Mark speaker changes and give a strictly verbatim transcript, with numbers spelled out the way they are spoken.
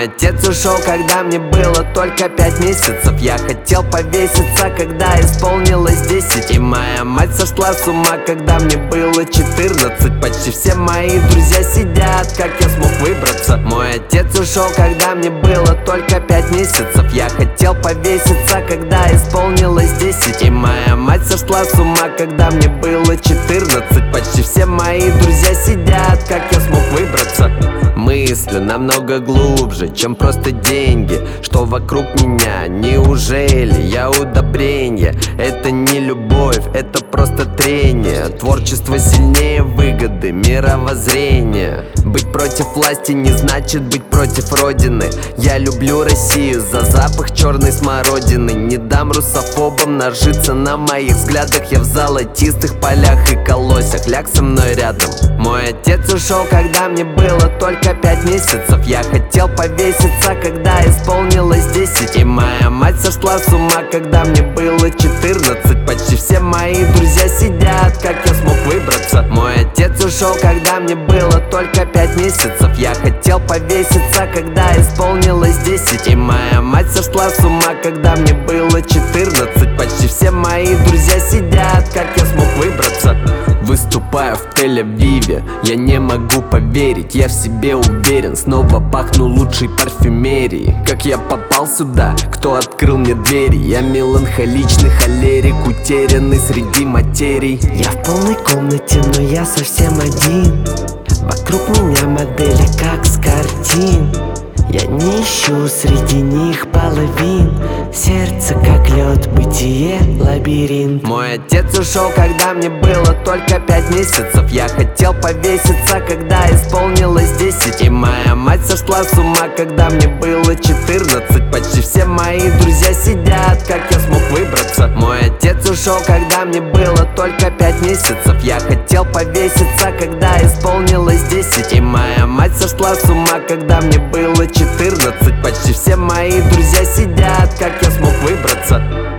Speaker 1: Мой отец ушел, когда мне было только пять месяцев. Я хотел повеситься, когда исполнилось десять. И моя мать сошла с ума, когда мне было четырнадцать. Почти все мои друзья сидят, как я смог выбраться. Мой отец ушел, когда мне было только пять месяцев. Я хотел повеситься, когда исполнилось десять. И моя мать сошла с ума, когда мне было четырнадцать. Почти все мои друзья сидят, как я смог выбраться. Мыслю намного глубже, чем просто деньги, что вокруг меня. Неужели я удобрение? Это не любовь, это просто трение. Творчество сильнее выгоды, мировоззрения. Быть против власти не значит быть против родины. Я люблю Россию за запах черной смородины. Не дам русофобам нажиться на моих взглядах. Я в золотистых полях и колосях, ляг со мной рядом. Мой отец ушел, когда мне было только пять месяцев. Я хотел повеситься, когда исполнилось десять. И моя мать сошла с ума, когда мне было четырнадцать. Почти все мои друзья сидят, как я смог выбраться. Мой отец ушел, когда мне было только пять месяцев. Я хотел повеситься, когда исполнилось десять. И моя мать сошла с ума, когда мне было четырнадцать. Почти все мои друзья сидят, как я смог выбраться. Выступаю в Тель-Авиве, я не могу поверить, я в себе уверен. Снова пахну лучшей парфюмерией. Как я попал сюда, кто открыл мне двери? Я меланхоличный холерик, утерянный среди материй.
Speaker 2: Я в полной комнате, но я совсем один. Вокруг меня модели, как с картин. Я не ищу среди них половин. Сердце как лед, бытие лабиринт.
Speaker 1: Мой отец ушел, когда мне было только пять месяцев. Я хотел повеситься, когда исполнилось десять. И моя мать сошла с ума, когда мне было четырнадцать. Почти все мои друзья сидят, как я смог выбраться. Мой отец ушел, когда мне было только пять месяцев. Я хотел повеситься, когда исполнилось десять. И моя мать сошла с ума, когда мне было четырнадцать. Почти все мои друзья сидят, как я смог выбраться.